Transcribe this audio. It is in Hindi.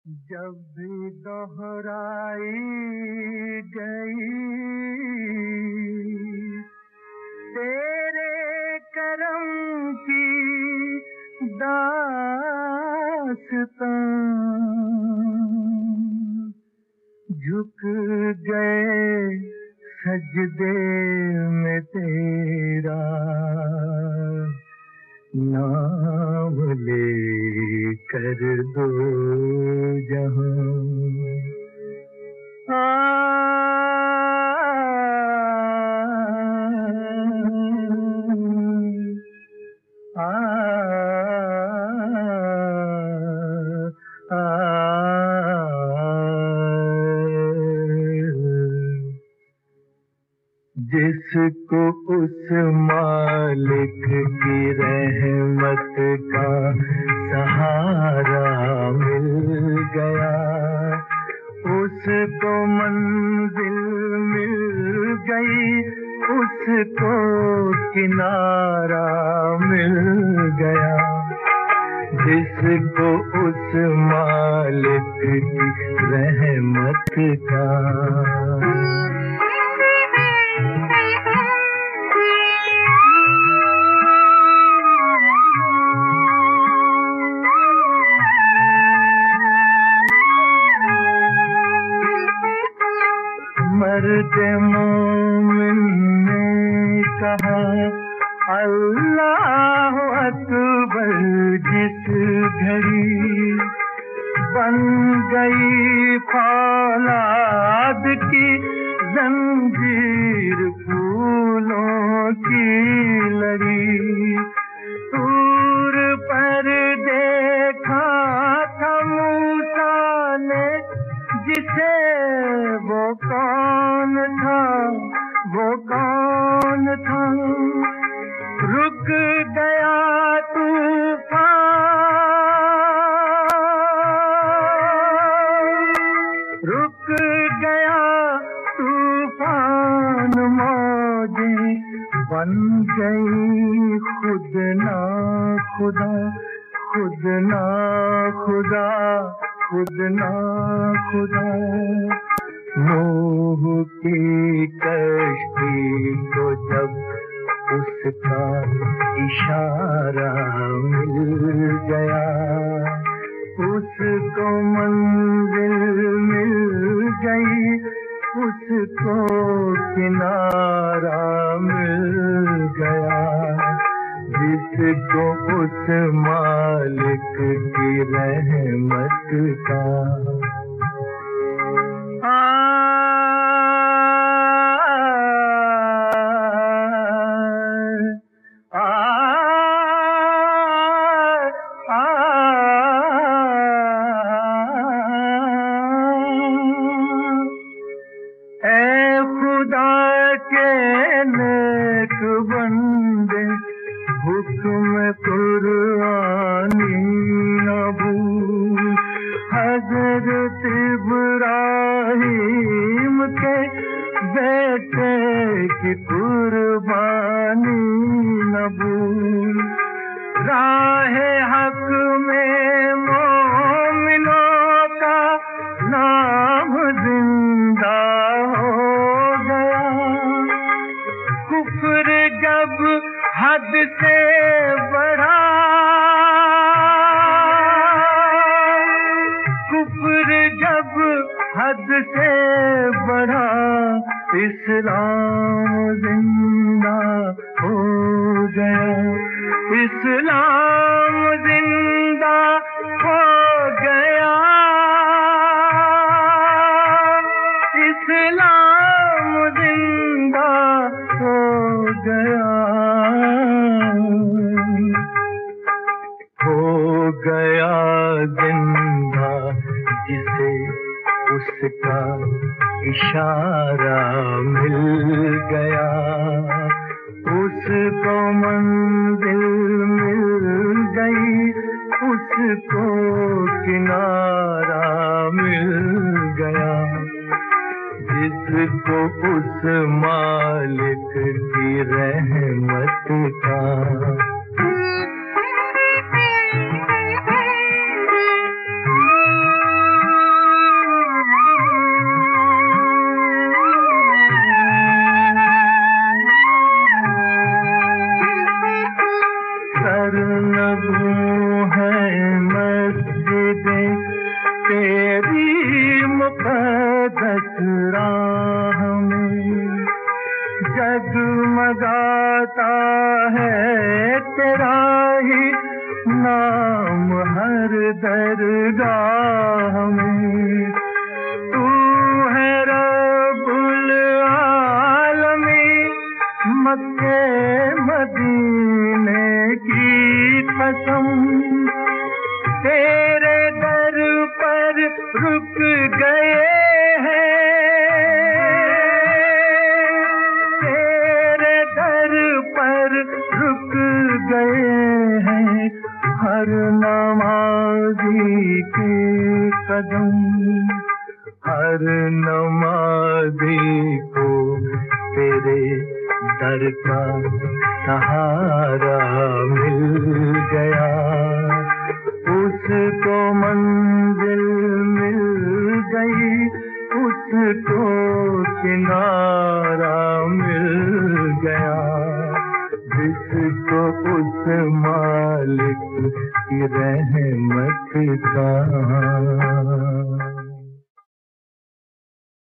जब भी दोहराई गई तेरे करम की दास्तां, झुक गए सजदे में तेरा नाम ले कर दो जहां। जिसको उस मालिक की रहमत का सहारा मिल गया, उसको मंजिल मिल गई, उसको किनारा मिल गया। जिसको उस मालिक की रहमत का मर्द मोमिन ने कहा अल्लाह अकबर, जिस घड़ी बन गई फौलाद की जंजीर फूलों की लड़ी। तूर पर देखा था मूसा ने जिसे, वो कौन था, वो कौन था। रुक गया तूफान, रुक गया तूफान, मौजें बन गई खुद ना खुदा, खुद ना खुदा, खुद ना खुदा। नूह की कश्ती को जब उसका इशारा मिल गया, उसको मंजिल मिल गई, उसको किनारा मिल गया। जिसको उस मालिक की रहमत का हुक्म कुरानी न भूल। हज़रत इब्राहीम के बेटे की कुर्बानी न भूल। राहे हक में मोमिनों का नाम जिंदा हो गया। कुफ्र जब हद से बढ़ा, कुफ्र जब हद से बढ़ा, इस्लाम जिंदा हो गया। इस्लाम जिंदा हो गया। इस्लाम जिंदा हो गया। हो गया जिंदा जिसे उसका इशारा मिल गया, उसको मंजिल मिल गई, उसको किनारा मिल गया। जिसको उस मालिक की रहमत का दरगाह में। तू है रब्बुल आलमीन, मक्के मदीने की कसम, तेरे दर पर रुक गए हैं, तेरे दर पर रुक गए हैं हर नमाज़ी के कदम। हर नमाज़ी को तेरे दर का सहारा मिल गया, उसको मंजिल मिल गई, उसको किनारा मिल गया, जिसको उस मालिक की रहमत का